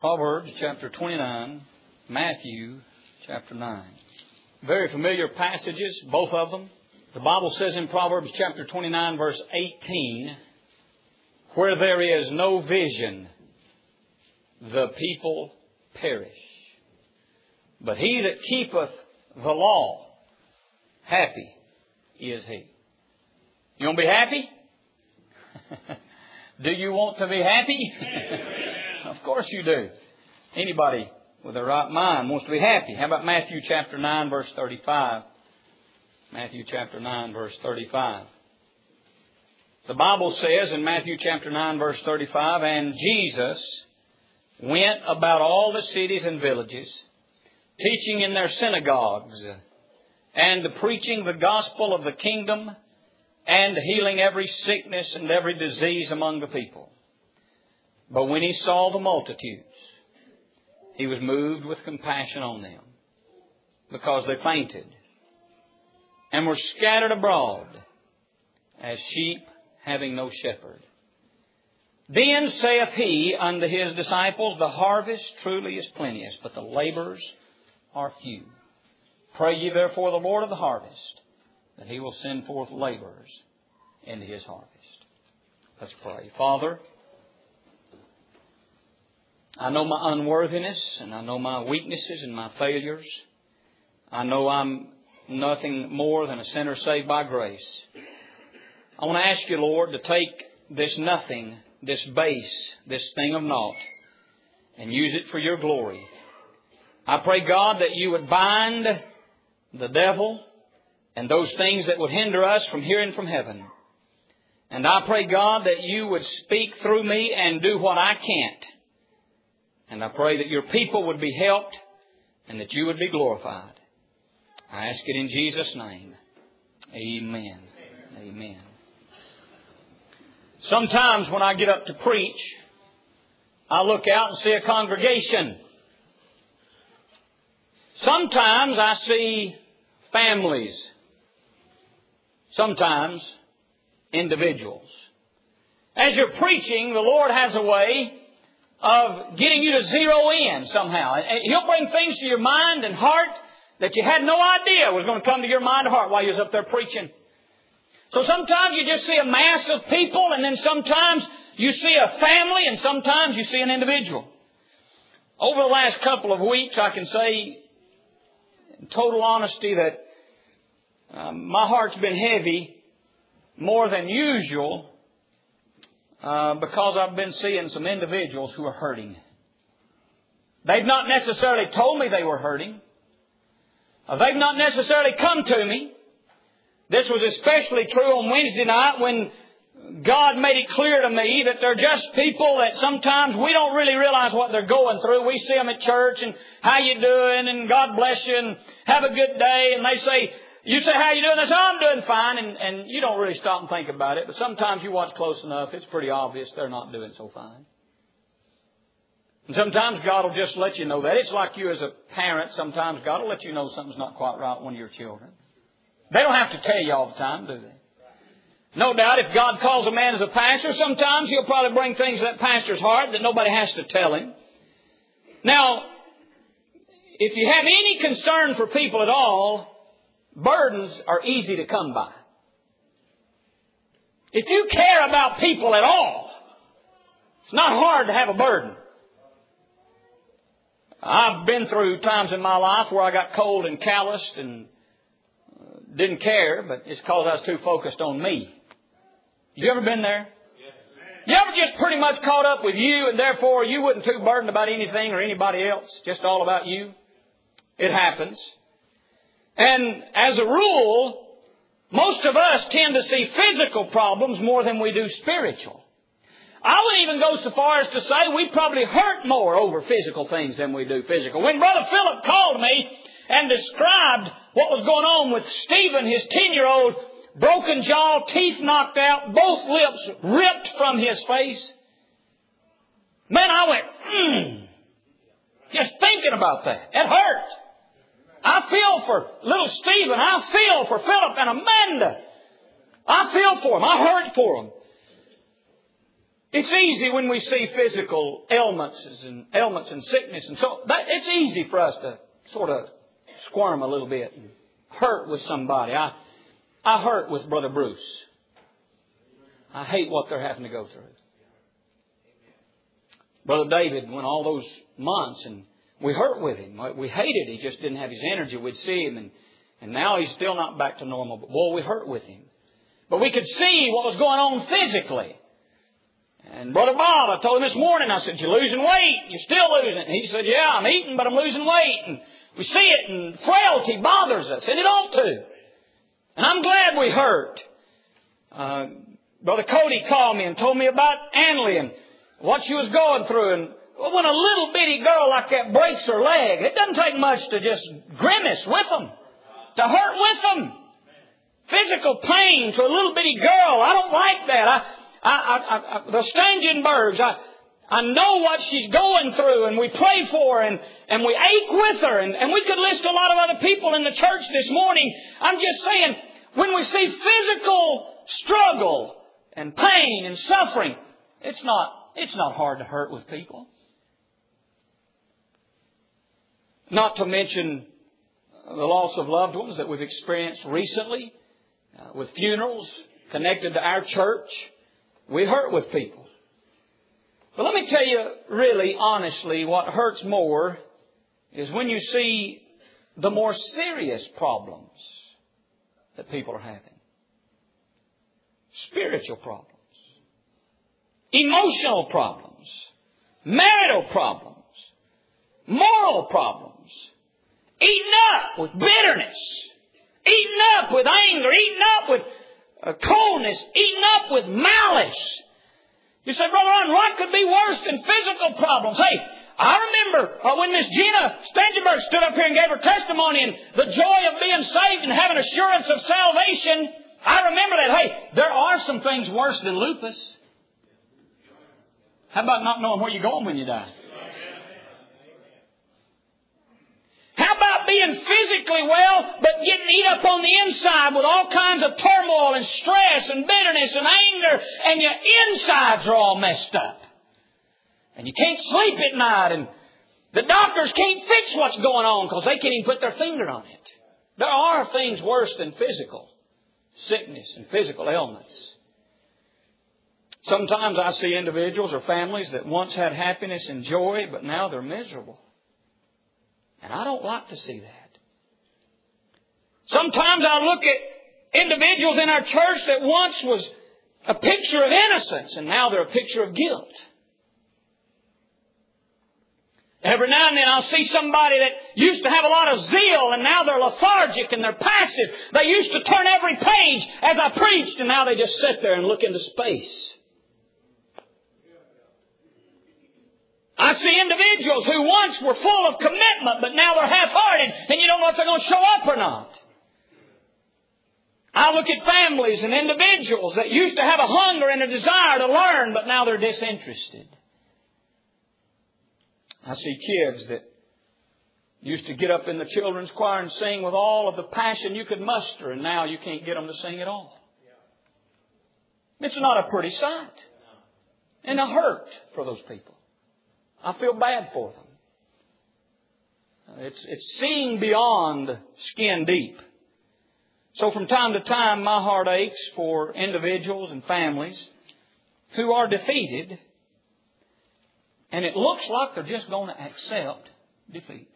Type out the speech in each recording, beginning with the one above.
Proverbs chapter 29, Matthew chapter 9. Very familiar passages, both of them. The Bible says in Proverbs chapter 29, verse 18, where there is no vision, the people perish. But he that keepeth the law, happy is he. You want to be happy? Do you want to be happy? Of course you do. Anybody with a right mind wants to be happy. How about Matthew chapter 9, verse 35? Matthew chapter 9, verse 35. The Bible says in Matthew chapter 9, verse 35, and Jesus went about all the cities and villages, teaching in their synagogues, and preaching the gospel of the kingdom, and healing every sickness and every disease among the people. But when he saw the multitudes, he was moved with compassion on them, because they fainted and were scattered abroad as sheep having no shepherd. Then saith he unto his disciples, the harvest truly is plenteous, but the laborers are few. Pray ye therefore the Lord of the harvest, that he will send forth laborers into his harvest. Let's pray. Father, I know my unworthiness, and I know my weaknesses and my failures. I know I'm nothing more than a sinner saved by grace. I want to ask you, Lord, to take this nothing, this base, this thing of naught, and use it for your glory. I pray, God, that you would bind the devil and those things that would hinder us from hearing from heaven. And I pray, God, that you would speak through me and do what I can't. And I pray that your people would be helped and that you would be glorified. I ask it in Jesus' name. Amen. Amen. Sometimes when I get up to preach, I look out and see a congregation. Sometimes I see families. Sometimes individuals. As you're preaching, the Lord has a way of getting you to zero in somehow. He'll bring things to your mind and heart that you had no idea was going to come to your mind and heart while you was up there preaching. So sometimes you just see a mass of people, and then sometimes you see a family, and sometimes you see an individual. Over the last couple of weeks, I can say in total honesty that my heart's been heavy more than usual because I've been seeing some individuals who are hurting. They've not necessarily told me they were hurting. They've not necessarily come to me. This was especially true on Wednesday night when God made it clear to me that they're just people that sometimes we don't really realize what they're going through. We see them at church and how you doing and God bless you and have a good day. And they say, you say, how you doing? They say, I'm doing fine. And you don't really stop and think about it. But sometimes you watch close enough, it's pretty obvious they're not doing so fine. And sometimes God will just let you know that. It's like you as a parent. Sometimes God will let you know something's not quite right with one of your children. They don't have to tell you all the time, do they? No doubt if God calls a man as a pastor, sometimes he'll probably bring things to that pastor's heart that nobody has to tell him. Now, if you have any concern for people at all, burdens are easy to come by. If you care about people at all, it's not hard to have a burden. I've been through times in my life where I got cold and calloused and didn't care, but it's because I was too focused on me. You ever been there? You ever just pretty much caught up with you and therefore you wasn't too burdened about anything or anybody else, just all about you? It happens. And as a rule, most of us tend to see physical problems more than we do spiritual. I would even go so far as to say we probably hurt more over physical things than we do physical. When Brother Philip called me and described what was going on with Stephen, his 10-year-old, broken jaw, teeth knocked out, both lips ripped from his face, man, I went, just thinking about that. It hurt. I feel for little Stephen. I feel for Philip and Amanda. I feel for them. I hurt for them. It's easy when we see physical ailments and sickness, and so it's easy for us to sort of squirm a little bit and hurt with somebody. I hurt with Brother Bruce. I hate what they're having to go through. Brother David went all those months, and we hurt with him. We hated he just didn't have his energy. We'd see him, and now he's still not back to normal. But boy, we hurt with him. But we could see what was going on physically. And Brother Bob, I told him this morning, I said, "You're losing weight. You're still losing it." And he said, "Yeah, I'm eating, but I'm losing weight." And we see it, and frailty bothers us, and it ought to. And I'm glad we hurt. Brother Cody called me and told me about Anley and what she was going through. And when a little bitty girl like that breaks her leg, it doesn't take much to just grimace with them, to hurt with them. Physical pain to a little bitty girl, I don't like that. The Stangenbergs, I know what she's going through, and we pray for her, and we ache with her, and we could list a lot of other people in the church this morning. I'm just saying, when we see physical struggle and pain and suffering, it's not hard to hurt with people. Not to mention the loss of loved ones that we've experienced recently, with funerals connected to our church. We hurt with people. But let me tell you really honestly, what hurts more is when you see the more serious problems that people are having. Spiritual problems, emotional problems, marital problems, moral problems, eaten up with bitterness, eaten up with anger, eaten up with coldness, eaten up with malice. You say, "Brother Ron, what could be worse than physical problems?" Hey, I remember when Miss Gina Stangenberg stood up here and gave her testimony and the joy of being saved and having assurance of salvation. I remember that. Hey, there are some things worse than lupus. How about not knowing where you're going when you die? How about being physically well, but getting eat up on the inside with all kinds of turmoil and stress and bitterness and anger, and your insides are all messed up. And you can't sleep at night, and the doctors can't fix what's going on because they can't even put their finger on it. There are things worse than physical sickness and physical ailments. Sometimes I see individuals or families that once had happiness and joy, but now they're miserable. And I don't like to see that. Sometimes I look at individuals in our church that once was a picture of innocence, and now they're a picture of guilt. Every now and then I'll see somebody that used to have a lot of zeal, and now they're lethargic and they're passive. They used to turn every page as I preached, and now they just sit there and look into space. I see individuals who once were full of commitment, but now they're half-hearted, and you don't know if they're going to show up or not. I look at families and individuals that used to have a hunger and a desire to learn, but now they're disinterested. I see kids that used to get up in the children's choir and sing with all of the passion you could muster, and now you can't get them to sing at all. It's not a pretty sight. And a hurt for those people. I feel bad for them. It's seeing beyond skin deep. So from time to time, my heart aches for individuals and families who are defeated, and it looks like they're just going to accept defeat.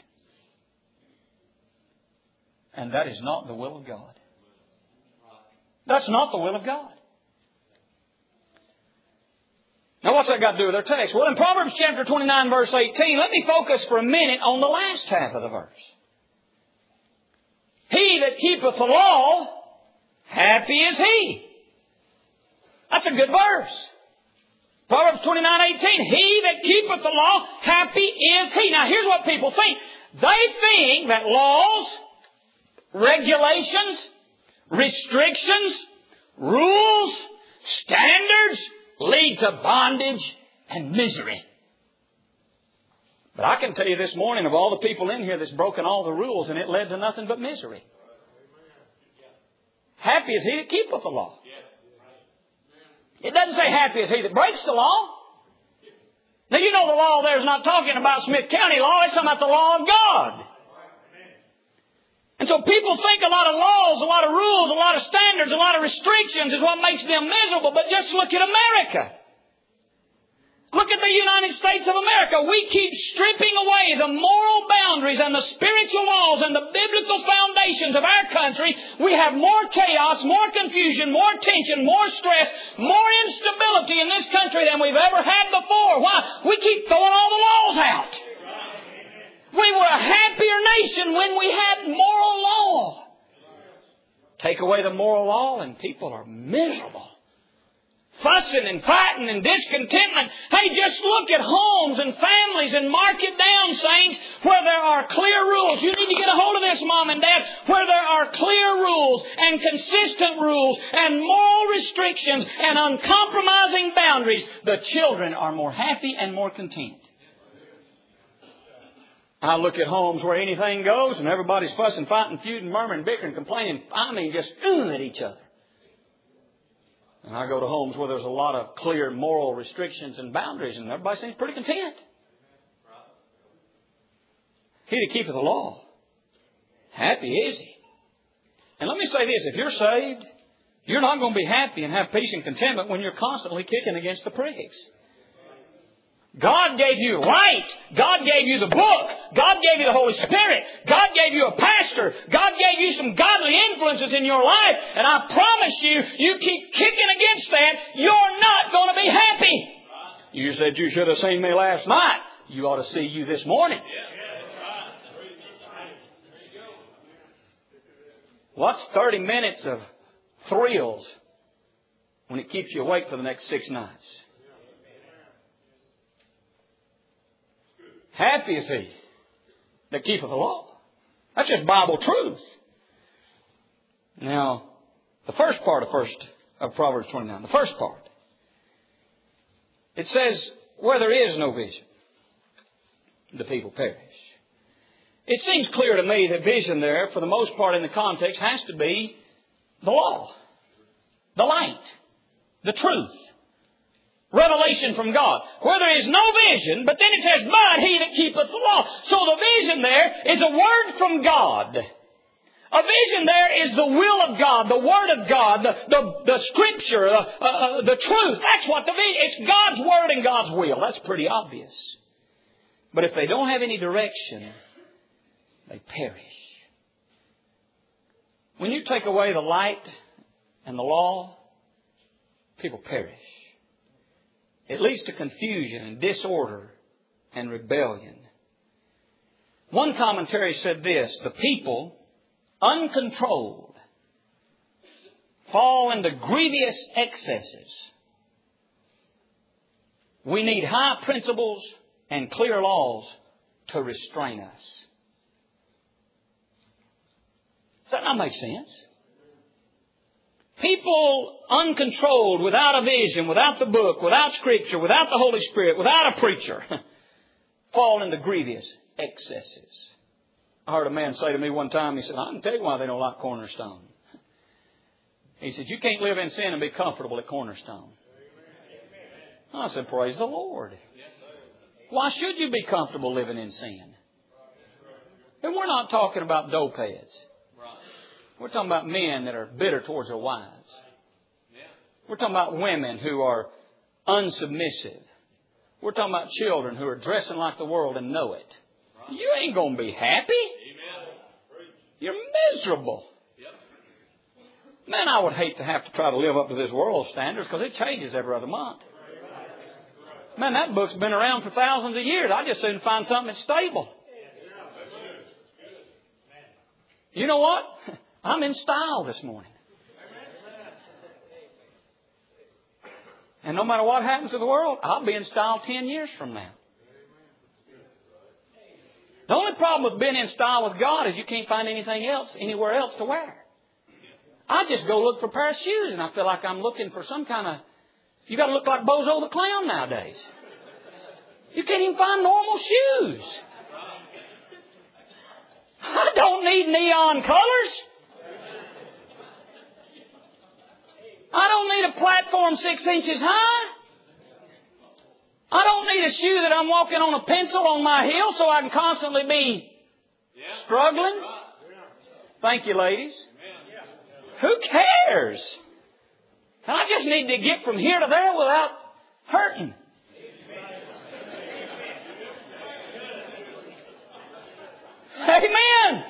And that is not the will of God. That's not the will of God. Now, what's that got to do with our text? Well, in Proverbs chapter 29, verse 18, let me focus for a minute on the last half of the verse. He that keepeth the law, happy is he. That's a good verse. Proverbs 29:18. He that keepeth the law, happy is he. Now, here's what people think. They think that laws, regulations, restrictions, rules, standards lead to bondage and misery. But I can tell you this morning, of all the people in here that's broken all the rules, and it led to nothing but misery. Happy is he that keepeth the law. It doesn't say happy is he that breaks the law. Now you know the law there is not talking about Smith County law. It's talking about the law of God. And so people think a lot of laws, a lot of rules, a lot of standards, a lot of restrictions is what makes them miserable. But just look at America. Look at the United States of America. We keep stripping away the moral boundaries and the spiritual laws and the biblical foundations of our country. We have more chaos, more confusion, more tension, more stress, more instability in this country than we've ever had before. Why? We keep throwing all the laws out. We were a happier nation when we had moral law. Take away the moral law and people are miserable. Fussing and fighting and discontentment. Hey, just look at homes and families and mark it down, saints, where there are clear rules. You need to get a hold of this, Mom and Dad. Where there are clear rules and consistent rules and moral restrictions and uncompromising boundaries, the children are more happy and more content. I look at homes where anything goes and everybody's fussing, fighting, feuding, murmuring, bickering, complaining. I mean, just at each other. And I go to homes where there's a lot of clear moral restrictions and boundaries, and everybody seems pretty content. He that keepeth the law, happy is he. And let me say this, if you're saved, you're not going to be happy and have peace and contentment when you're constantly kicking against the pricks. God gave you light. God gave you the book. God gave you the Holy Spirit. God gave you a pastor. God gave you some godly influences in your life. And I promise you, you keep kicking against that, you're not going to be happy. You said you should have seen me last night. You ought to see you this morning. What's 30 minutes of thrills when it keeps you awake for the next 6 nights? Happy is he that keepeth the law. That's just Bible truth. Now, the first part of Proverbs 29, the first part, it says, where there is no vision, the people perish. It seems clear to me that vision there, for the most part in the context, has to be the law, the light, the truth. Revelation from God. Where there is no vision, but then it says, but he that keepeth the law. So the vision there is a word from God. A vision there is the will of God, the Word of God, the Scripture, the truth. That's what the vision is. It's God's Word and God's will. That's pretty obvious. But if they don't have any direction, they perish. When you take away the light and the law, people perish. It leads to confusion and disorder and rebellion. One commentary said this, the people, uncontrolled, fall into grievous excesses. We need high principles and clear laws to restrain us. Does that not make sense? People uncontrolled, without a vision, without the book, without Scripture, without the Holy Spirit, without a preacher, fall into grievous excesses. I heard a man say to me one time, he said, I can tell you why they don't like Cornerstone. He said, you can't live in sin and be comfortable at Cornerstone. I said, praise the Lord. Why should you be comfortable living in sin? And we're not talking about dope heads. We're talking about men that are bitter towards their wives. We're talking about women who are unsubmissive. We're talking about children who are dressing like the world and know it. You ain't going to be happy. You're miserable. Man, I would hate to have to try to live up to this world standards because it changes every other month. Man, that book's been around for thousands of years. I just soon find something that's stable. You know what? I'm in style this morning. And no matter what happens to the world, I'll be in style 10 years from now. The only problem with being in style with God is you can't find anything else, anywhere else to wear. I just go look for a pair of shoes and I feel like I'm looking for some kind of... You got to look like Bozo the Clown nowadays. You can't even find normal shoes. I don't need neon colors. I don't need a platform 6 inches high. I don't need a shoe that I'm walking on a pencil on my heel so I can constantly be struggling. Thank you, ladies. Who cares? I just need to get from here to there without hurting. Amen.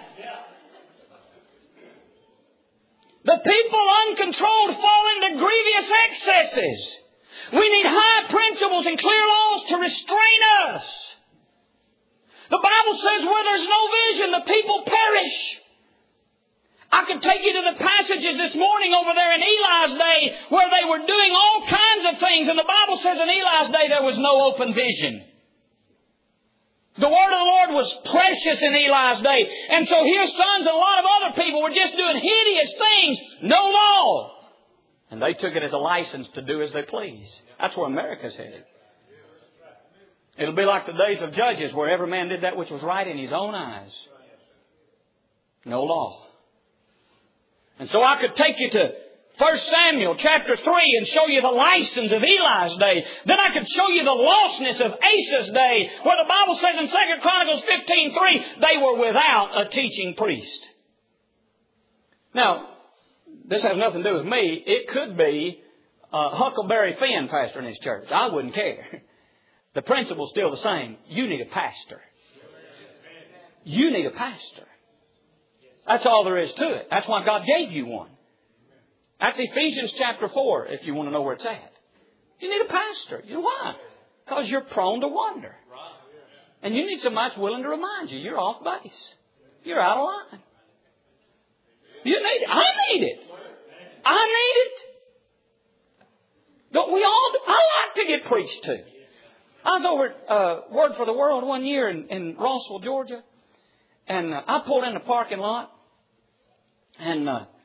The people uncontrolled fall into grievous excesses. We need high principles and clear laws to restrain us. The Bible says where there's no vision, the people perish. I could take you to the passages this morning over there in Eli's day where they were doing all kinds of things. And the Bible says in Eli's day there was no open vision. The word of the Lord was precious in Eli's day. And so his sons and a lot of other people were just doing hideous things. No law. And they took it as a license to do as they please. That's where America's headed. It'll be like the days of Judges where every man did that which was right in his own eyes. No law. And so I could take you to 1 Samuel chapter 3 and show you the license of Eli's day. Then I could show you the lostness of Asa's day, where the Bible says in 2 Chronicles 15:3, they were without a teaching priest. Now, this has nothing to do with me. It could be Huckleberry Finn pastoring his church. I wouldn't care. The principle's still the same. You need a pastor. You need a pastor. That's all there is to it. That's why God gave you one. That's Ephesians chapter 4, if you want to know where it's at. You need a pastor. You know why? Because you're prone to wander. And you need somebody that's willing to remind you you're off base. You're out of line. You need it. I need it. I need it. Don't we all? I like to get preached to. I was over at Word for the World one year in Rossville, Georgia. And I pulled in the parking lot. And,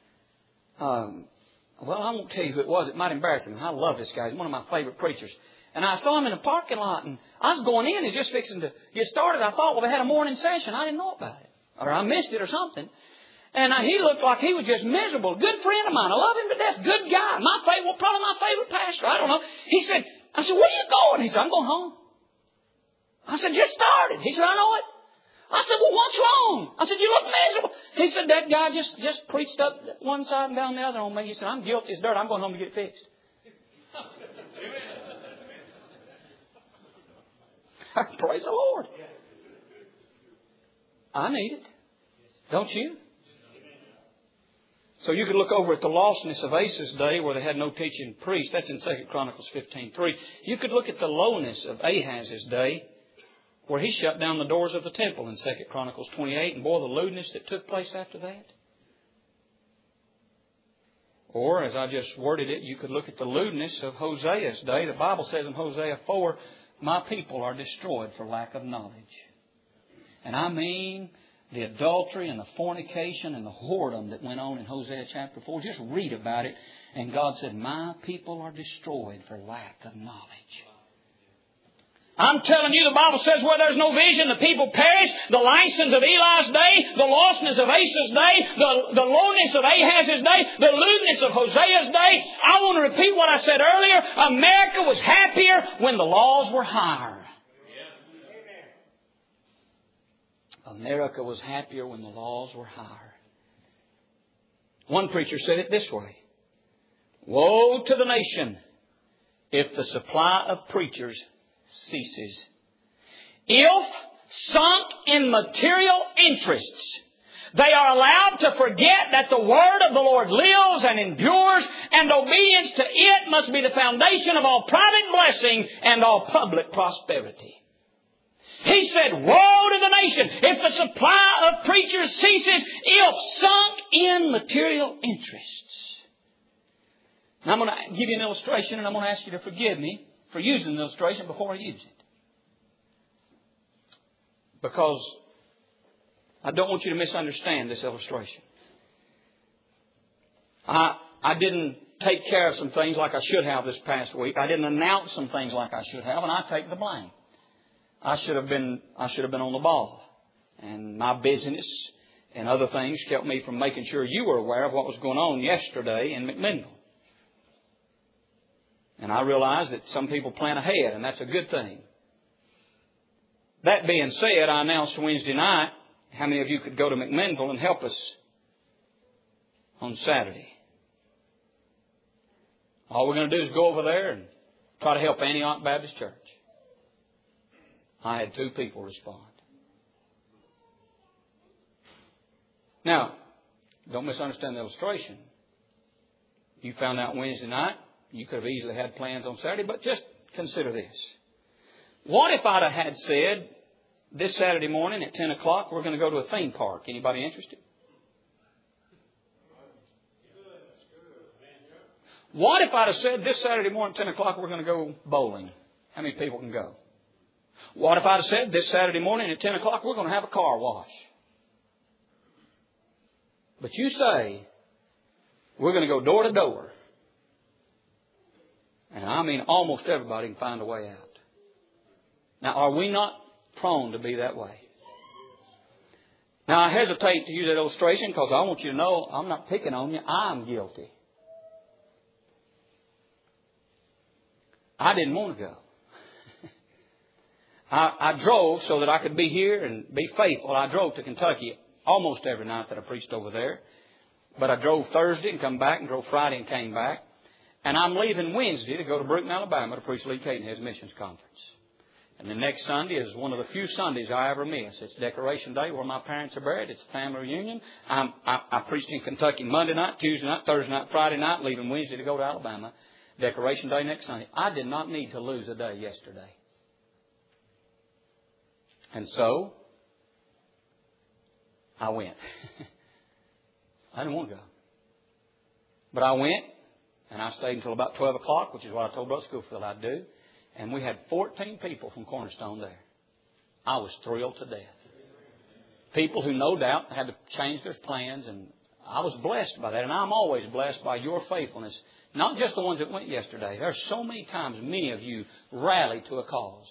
well, I won't tell you who it was. It might embarrass him. I love this guy. He's one of my favorite preachers. And I saw him in the parking lot. And I was going in. He's just fixing to get started. I thought, well, they had a morning session. I didn't know about it. Or I missed it or something. And he looked like he was just miserable. Good friend of mine. I love him to death. Good guy. Probably my favorite pastor. I don't know. I said, where are you going? He said, I'm going home. I said, just started. He said, I know it. I said, well, what's wrong? I said, you look miserable. He said, that guy just preached up one side and down the other on me. He said, I'm guilty as dirt. I'm going home to get it fixed. Praise the Lord. I need it. Don't you? So you could look over at the lostness of Asa's day where they had no teaching priest. That's in 2 Chronicles 15:3. You could look at the lowness of Ahaz's day where he shut down the doors of the temple in 2 Chronicles 28. And boy, the lewdness that took place after that. Or, as I just worded it, you could look at the lewdness of Hosea's day. The Bible says in Hosea 4, my people are destroyed for lack of knowledge. And I mean the adultery and the fornication and the whoredom that went on in Hosea chapter 4. Just read about it. And God said, my people are destroyed for lack of knowledge. I'm telling you, the Bible says where there's no vision, the people perish. The license of Eli's day, the lostness of Asa's day, the lowness of Ahaz's day, the lewdness of Hosea's day. I want to repeat what I said earlier. America was happier when the laws were higher. America was happier when the laws were higher. One preacher said it this way. Woe to the nation if the supply of preachers ceases. If, sunk in material interests, they are allowed to forget that the word of the Lord lives and endures, and obedience to it must be the foundation of all private blessing and all public prosperity. He said, woe to the nation if the supply of preachers ceases, if sunk in material interests. Now I'm going to give you an illustration, and I'm going to ask you to forgive me for using an illustration before I use it. Because I don't want you to misunderstand this illustration. I didn't take care of some things like I should have this past week. I didn't announce some things like I should have, and I take the blame. I should have been on the ball. And my business and other things kept me from making sure you were aware of what was going on yesterday in McMinnville. And I realize that some people plan ahead, and that's a good thing. That being said, I announced Wednesday night, how many of you could go to McMinnville and help us on Saturday? All we're going to do is go over there and try to help Antioch Baptist Church. I had 2 people respond. Now, don't misunderstand the illustration. You found out Wednesday night. You could have easily had plans on Saturday, but just consider this. What if I'd have had said, this Saturday morning at 10 o'clock, we're going to go to a theme park. Anybody interested? What if I'd have said, this Saturday morning at 10 o'clock, we're going to go bowling? How many people can go? What if I'd have said, this Saturday morning at 10 o'clock, we're going to have a car wash? But you say, we're going to go door to door. And I mean, almost everybody can find a way out. Now, are we not prone to be that way? Now, I hesitate to use that illustration because I want you to know I'm not picking on you. I'm guilty. I didn't want to go. I drove so that I could be here and be faithful. I drove to Kentucky almost every night that I preached over there. But I drove Thursday and come back and drove Friday and came back. And I'm leaving Wednesday to go to Brooklyn, Alabama to preach Lee Cadenhead's missions conference. And the next Sunday is one of the few Sundays I ever miss. It's Decoration Day where my parents are buried. It's a family reunion. I preached in Kentucky Monday night, Tuesday night, Thursday night, Friday night, leaving Wednesday to go to Alabama. Decoration Day next Sunday. I did not need to lose a day yesterday. And so, I went. I didn't want to go. But I went, and I stayed until about 12 o'clock, which is what I told Brother Schofield I'd do. And we had 14 people from Cornerstone there. I was thrilled to death. People who no doubt had to change their plans, and I was blessed by that. And I'm always blessed by your faithfulness. Not just the ones that went yesterday. There are so many times many of you rallied to a cause.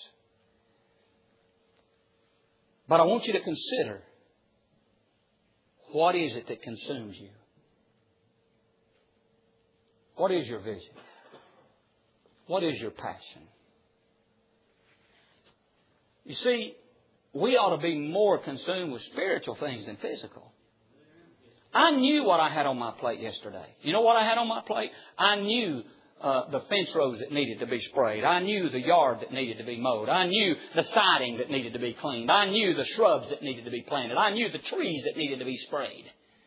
But I want you to consider, what is it that consumes you? What is your vision? What is your passion? You see, we ought to be more consumed with spiritual things than physical. I knew what I had on my plate yesterday. You know what I had on my plate? I knew the fence rows that needed to be sprayed. I knew the yard that needed to be mowed. I knew the siding that needed to be cleaned. I knew the shrubs that needed to be planted. I knew the trees that needed to be sprayed.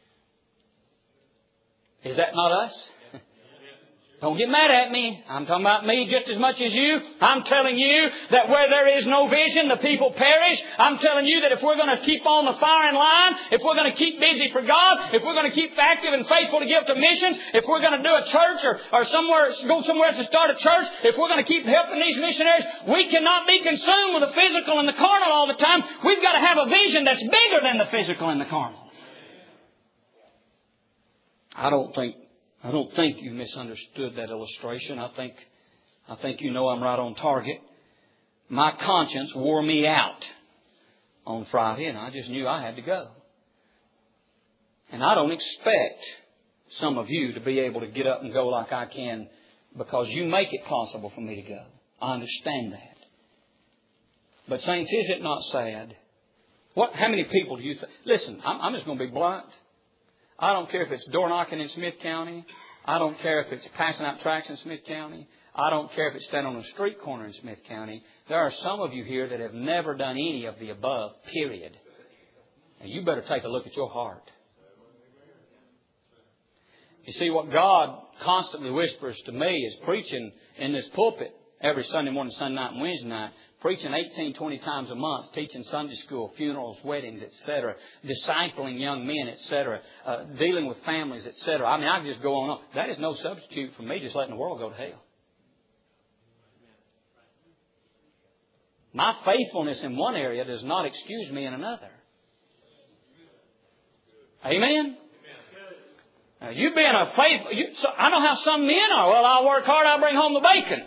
Is that not us? Don't get mad at me. I'm talking about me just as much as you. I'm telling you that where there is no vision, the people perish. I'm telling you that if we're going to keep on the firing line, if we're going to keep busy for God, if we're going to keep active and faithful to give to missions, if we're going to do a church or go somewhere to start a church, if we're going to keep helping these missionaries, we cannot be consumed with the physical and the carnal all the time. We've got to have a vision that's bigger than the physical and the carnal. I don't think you misunderstood that illustration. I think you know I'm right on target. My conscience wore me out on Friday, and I just knew I had to go. And I don't expect some of you to be able to get up and go like I can because you make it possible for me to go. I understand that. But saints, is it not sad? How many people do you think? Listen, I'm just going to be blunt. I don't care if it's door knocking in Smith County. I don't care if it's passing out tracts in Smith County. I don't care if it's standing on a street corner in Smith County. There are some of you here that have never done any of the above, period. And you better take a look at your heart. You see, what God constantly whispers to me is preaching in this pulpit every Sunday morning, Sunday night, and Wednesday night. Preaching 18, 20 times a month, teaching Sunday school, funerals, weddings, etc., discipling young men, etc., dealing with families, etc. I mean, I can just go on. That is no substitute for me just letting the world go to hell. My faithfulness in one area does not excuse me in another. Amen? Now, you being a faithful... I know how some men are. Well, I'll work hard, I'll bring home the bacon.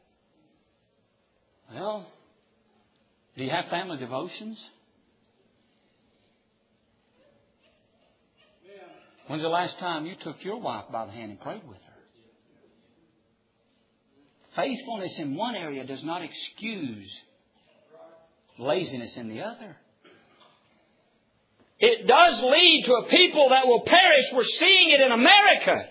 Well... do you have family devotions? When's the last time you took your wife by the hand and prayed with her? Faithfulness in one area does not excuse laziness in the other. It does lead to a people that will perish. We're seeing it in America.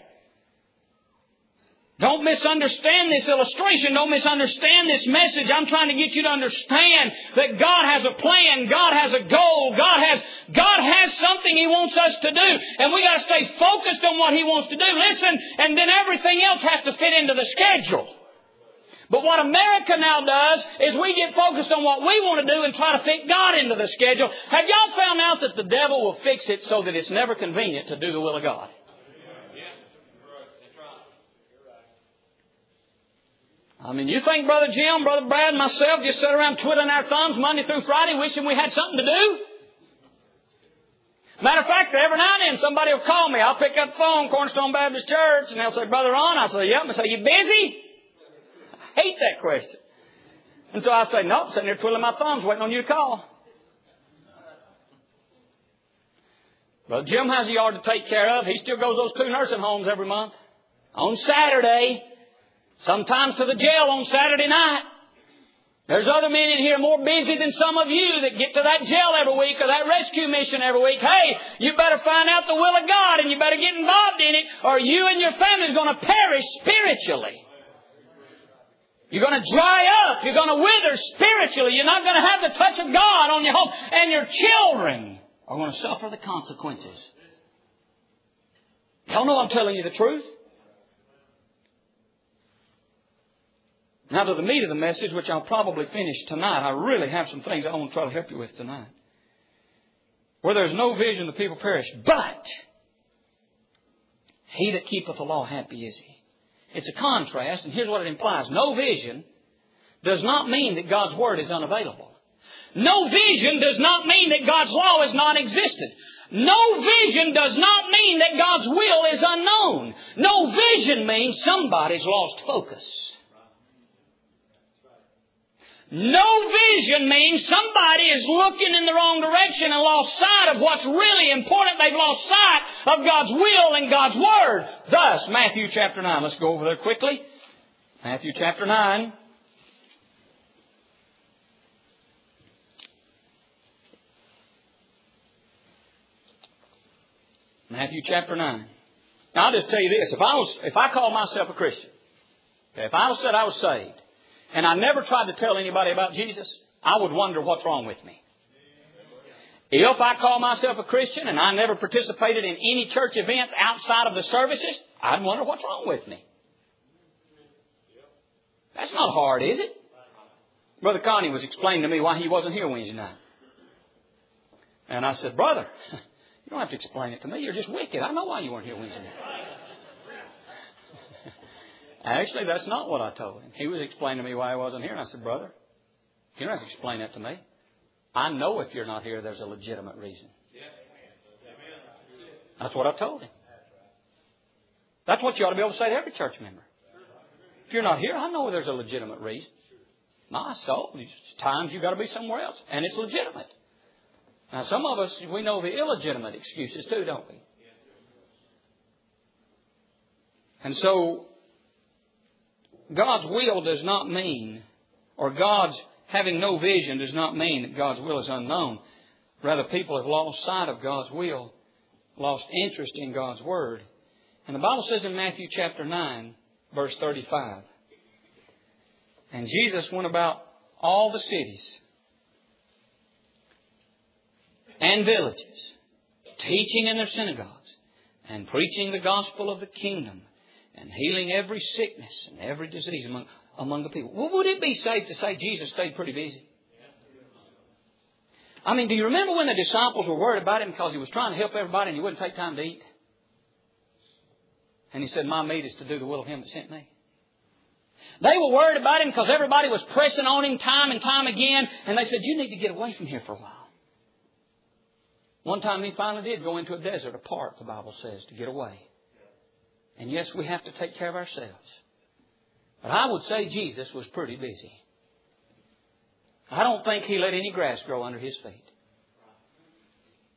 Don't misunderstand this illustration. Don't misunderstand this message. I'm trying to get you to understand that God has a plan. God has a goal. God has something He wants us to do. And we got to stay focused on what He wants to do. Listen, and then everything else has to fit into the schedule. But what America now does is we get focused on what we want to do and try to fit God into the schedule. Have y'all found out that the devil will fix it so that it's never convenient to do the will of God? I mean, you think Brother Jim, Brother Brad, and myself just sit around twiddling our thumbs Monday through Friday wishing we had something to do? Matter of fact, every now and then somebody will call me. I'll pick up the phone, Cornerstone Baptist Church, and they'll say, Brother Ron. I say, yep. They say, you busy? I hate that question. And so I say, nope, sitting there twiddling my thumbs waiting on you to call. Brother Jim has a yard to take care of. He still goes to those 2 nursing homes every month. On Saturday. Sometimes to the jail on Saturday night. There's other men in here more busy than some of you that get to that jail every week or that rescue mission every week. Hey, you better find out the will of God and you better get involved in it or you and your family is going to perish spiritually. You're going to dry up. You're going to wither spiritually. You're not going to have the touch of God on your home. And your children are going to suffer the consequences. Y'all know I'm telling you the truth. Now to the meat of the message, which I'll probably finish tonight. I really have some things I want to try to help you with tonight. Where there's no vision, the people perish. But he that keepeth the law, happy is he. It's a contrast, and here's what it implies. No vision does not mean that God's Word is unavailable. No vision does not mean that God's law is non-existent. No vision does not mean that God's will is unknown. No vision means somebody's lost focus. No vision means somebody is looking in the wrong direction and lost sight of what's really important. They've lost sight of God's will and God's Word. Thus, Matthew chapter 9. Let's go over there quickly. Matthew chapter 9. Matthew chapter 9. Now, I'll just tell you this. If I called myself a Christian, if I said I was saved, and I never tried to tell anybody about Jesus, I would wonder what's wrong with me. If I call myself a Christian and I never participated in any church events outside of the services, I'd wonder what's wrong with me. That's not hard, is it? Brother Connie was explaining to me why he wasn't here Wednesday night. And I said, Brother, you don't have to explain it to me. You're just wicked. I know why you weren't here Wednesday night. Actually, that's not what I told him. He was explaining to me why he wasn't here. And I said, Brother, you don't have to explain that to me. I know if you're not here, there's a legitimate reason. That's what I told him. That's what you ought to be able to say to every church member. If you're not here, I know there's a legitimate reason. My soul, there's times you've got to be somewhere else. And it's legitimate. Now, some of us, we know the illegitimate excuses too, don't we? And so, God's will does not mean, or God's having no vision does not mean that God's will is unknown. Rather, people have lost sight of God's will, lost interest in God's Word. And the Bible says in Matthew chapter 9, verse 35, and Jesus went about all the cities and villages, teaching in their synagogues and preaching the gospel of the kingdom, and healing every sickness and every disease among the people. Well, would it be safe to say Jesus stayed pretty busy? I mean, do you remember when the disciples were worried about Him because He was trying to help everybody and He wouldn't take time to eat? And He said, my meat is to do the will of Him that sent me. They were worried about Him because everybody was pressing on Him time and time again. And they said, you need to get away from here for a while. One time He finally did go into a desert apart, the Bible says, to get away. And yes, we have to take care of ourselves. But I would say Jesus was pretty busy. I don't think He let any grass grow under His feet.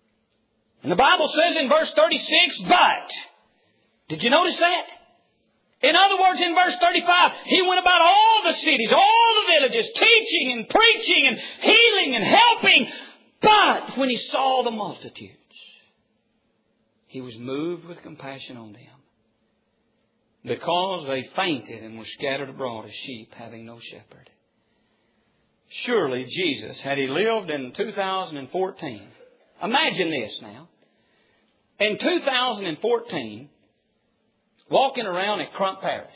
And the Bible says in verse 36, but, did you notice that? In other words, in verse 35, He went about all the cities, all the villages, teaching and preaching and healing and helping. But when He saw the multitudes, He was moved with compassion on them, because they fainted and were scattered abroad as sheep having no shepherd. Surely Jesus, had He lived in 2014, imagine this now. In 2014, walking around at Crump Paris.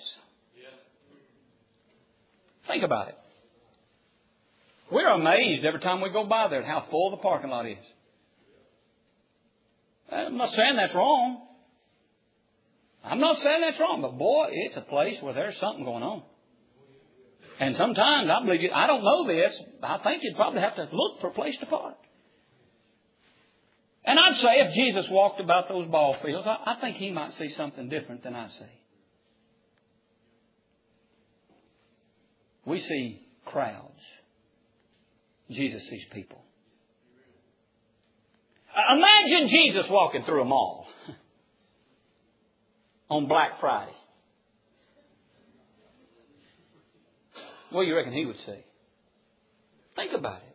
Think about it. We're amazed every time we go by there at how full the parking lot is. I'm not saying that's wrong. But boy, it's a place where there's something going on. And sometimes I believe I don't know this. I think you'd probably have to look for a place to park. And I'd say if Jesus walked about those ball fields, I think He might see something different than I see. We see crowds. Jesus sees people. Imagine Jesus walking through a mall on Black Friday. What do you reckon He would see? Think about it.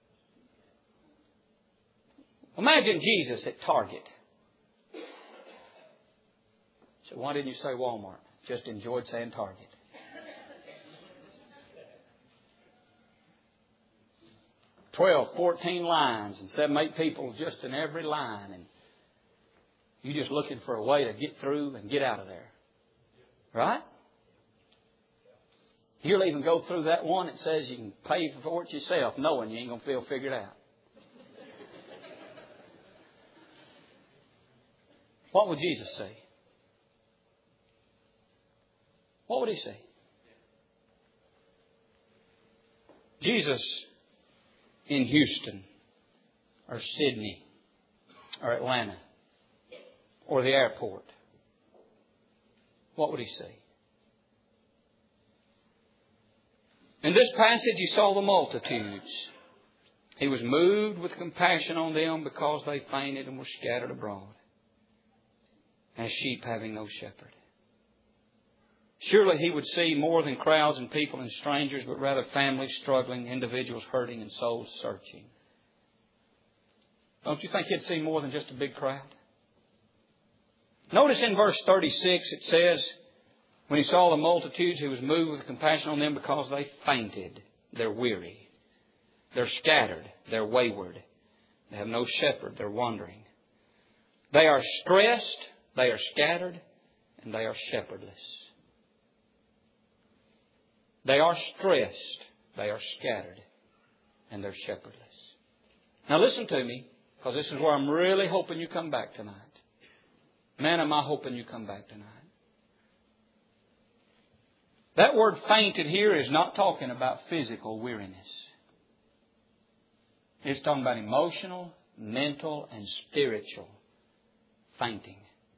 Imagine Jesus at Target. So why didn't you say Walmart? Just enjoyed saying Target. $12, 14 lines and 7, 8 people just in every line. And you're just looking for a way to get through and get out of there. Right? You'll even go through that one that says you can pay for it yourself, knowing you ain't going to feel figured out. What would Jesus say? What would He say? Jesus in Houston or Sydney or Atlanta or the airport, what would He say? In this passage, He saw the multitudes. He was moved with compassion on them because they fainted and were scattered abroad as sheep having no shepherd. Surely He would see more than crowds and people and strangers, but rather families struggling, individuals hurting, and souls searching. Don't you think He'd see more than just a big crowd? Notice in verse 36 it says, when He saw the multitudes, He was moved with compassion on them because they fainted. They're weary. They're scattered. They're wayward. They have no shepherd. They're wandering. They are stressed. They are scattered. And they are shepherdless. They are stressed. They are scattered. And they're shepherdless. Now listen to me, because this is where I'm really hoping you come back tonight. Man, am I hoping you come back tonight. That word fainted here is not talking about physical weariness. It's talking about emotional, mental, and spiritual fainting.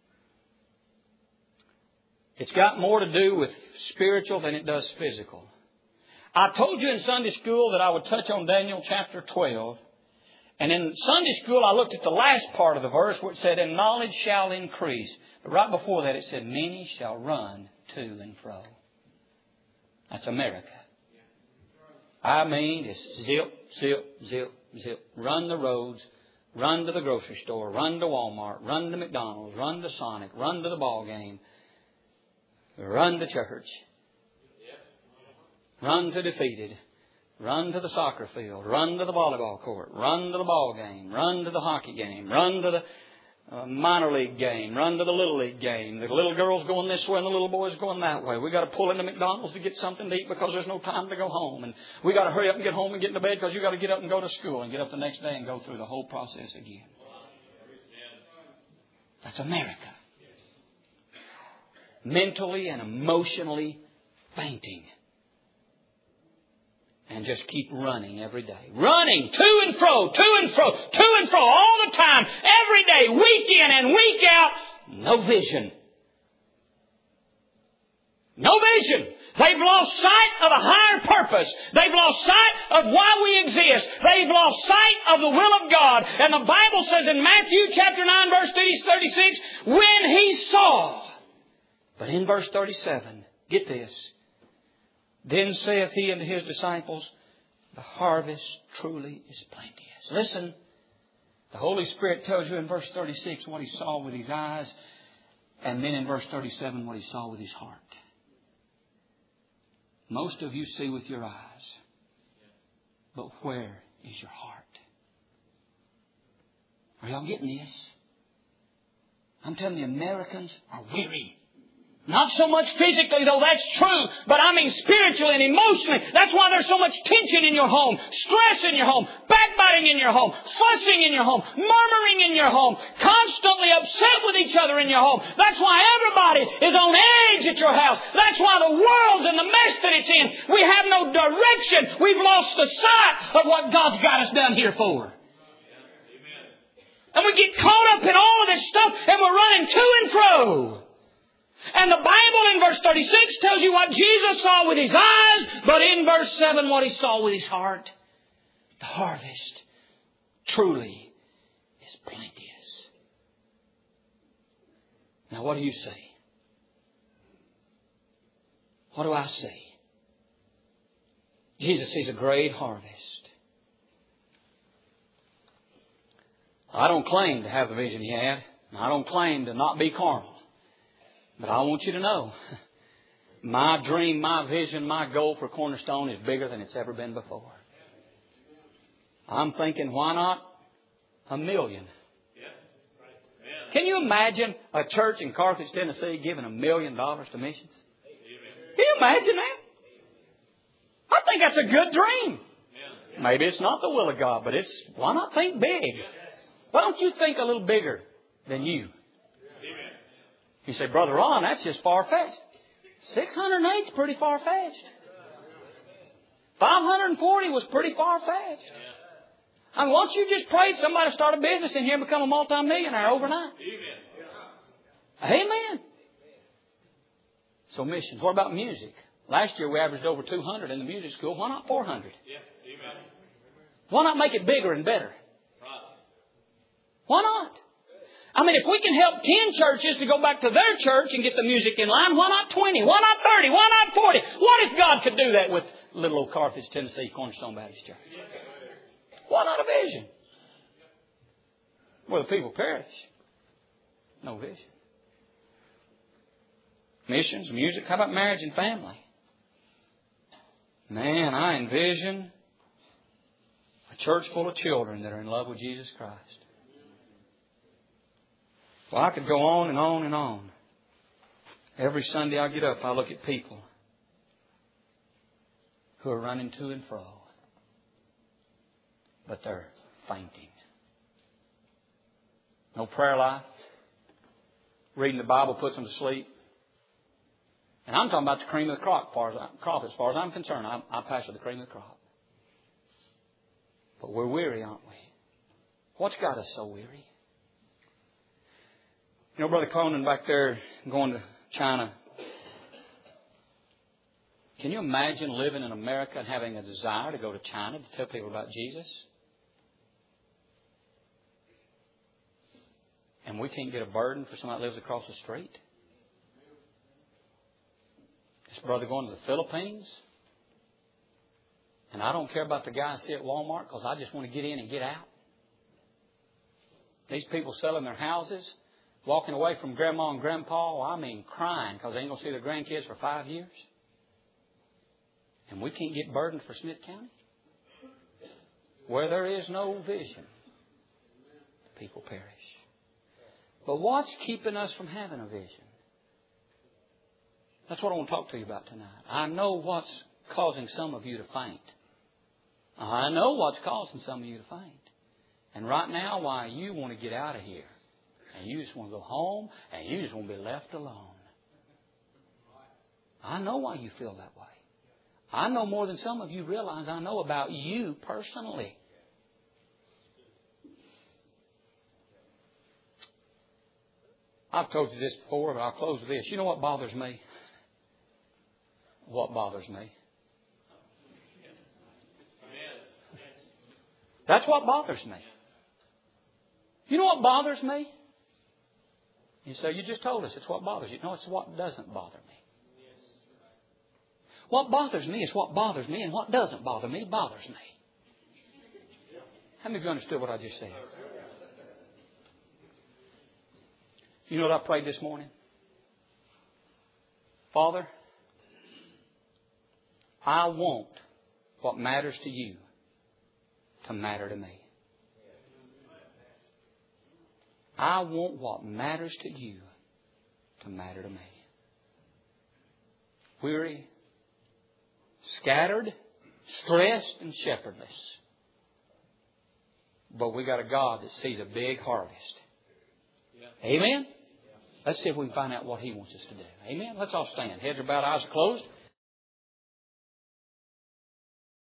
It's got more to do with spiritual than it does physical. I told you in Sunday school that I would touch on Daniel chapter 12. And in Sunday school I looked at the last part of the verse where it said, and knowledge shall increase. But right before that it said, many shall run to and fro. That's America. I mean, just zip, zip, zip, zip. Run the roads. Run to the grocery store. Run to Walmart. Run to McDonald's. Run to Sonic. Run to the ball game. Run to church. Run to Defeated. Run to the soccer field. Run to the volleyball court. Run to the ball game. Run to the hockey game. Run to the minor league game. Run to the little league game. The little girl's going this way and the little boy's going that way. We got to pull into McDonald's to get something to eat because there's no time to go home. And we got to hurry up and get home and get into bed because you got to get up and go to school and get up the next day and go through the whole process again. That's America. Mentally and emotionally fainting. And just keep running every day. Running to and fro, to and fro, to and fro, all the time, every day, week in and week out. No vision. No vision. They've lost sight of a higher purpose. They've lost sight of why we exist. They've lost sight of the will of God. And the Bible says in Matthew chapter 9 verse 36, when He saw But in verse 37, get this. Then saith he unto his disciples, the harvest truly is plenteous. Listen, the Holy Spirit tells you in verse 36 what He saw with His eyes, and then in verse 37 what He saw with His heart. Most of you see with your eyes, but where is your heart? Are y'all getting this? I'm telling you, Americans are weary. Not so much physically, though that's true, but I mean spiritually and emotionally. That's why there's so much tension in your home, stress in your home, backbiting in your home, fussing in your home, murmuring in your home, constantly upset with each other in your home. That's why everybody is on edge at your house. That's why the world's in the mess that it's in. We have no direction. We've lost the sight of what God's got us down here for. And we get caught up in all of this stuff and we're running to and fro. And the Bible in verse 36 tells you what Jesus saw with His eyes, but in verse 7 what He saw with His heart. The harvest truly is plenteous. Now what do you see? What do I see? Jesus sees a great harvest. I don't claim to have the vision He had. I don't claim to not be carnal. But I want you to know, my dream, my vision, my goal for Cornerstone is bigger than it's ever been before. I'm thinking, why not 1 million? Can you imagine a church in Carthage, Tennessee giving $1 million to missions? Can you imagine that? I think that's a good dream. Maybe it's not the will of God, but why not think big? Why don't you think a little bigger than you? You say, Brother Ron, that's just far-fetched. 608 is pretty far-fetched. 540 was pretty far-fetched. I mean, why don't you just pray somebody start a business in here and become a multi-millionaire overnight? Amen. So missions. What about music? Last year we averaged over 200 in the music school. Why not 400? Why not make it bigger and better? Why not? I mean, if we can help 10 churches to go back to their church and get the music in line, why not 20? Why not 30? Why not 40? What if God could do that with little old Carthage, Tennessee, Cornerstone Baptist Church? Why not a vision? Well, the people perish. No vision. Missions, music. How about marriage and family? Man, I envision a church full of children that are in love with Jesus Christ. Well, I could go on and on and on. Every Sunday I get up, I look at people who are running to and fro, but they're fainting. No prayer life. Reading the Bible puts them to sleep. And I'm talking about the cream of the crop as far as I'm concerned. I pastor the cream of the crop. But we're weary, aren't we? What's got us so weary? You know, Brother Conan back there going to China. Can you imagine living in America and having a desire to go to China to tell people about Jesus? And we can't get a burden for somebody that lives across the street? This brother going to the Philippines. And I don't care about the guy I see at Walmart because I just want to get in and get out. These people selling their houses. Walking away from Grandma and Grandpa, I mean crying because they ain't going to see their grandkids for 5 years. And we can't get burdened for Smith County. Where there is no vision, the people perish. But what's keeping us from having a vision? That's what I want to talk to you about tonight. I know what's causing some of you to faint. I know what's causing some of you to faint. And right now, why you want to get out of here. And you just want to go home, and you just want to be left alone. I know why you feel that way. I know more than some of you realize I know about you personally. I've told you this before, but I'll close with this. You know what bothers me? What bothers me? That's what bothers me. You know what bothers me? You say, you just told us it's what bothers you. No, it's what doesn't bother me. What bothers me is what bothers me, and what doesn't bother me bothers me. How many of you understood what I just said? You know what I prayed this morning? Father, I want what matters to you to matter to me. I want what matters to you to matter to me. Weary, scattered, stressed, and shepherdless. But we got a God that sees a big harvest. Amen? Let's see if we can find out what He wants us to do. Amen? Let's all stand. Heads are bowed, eyes are closed.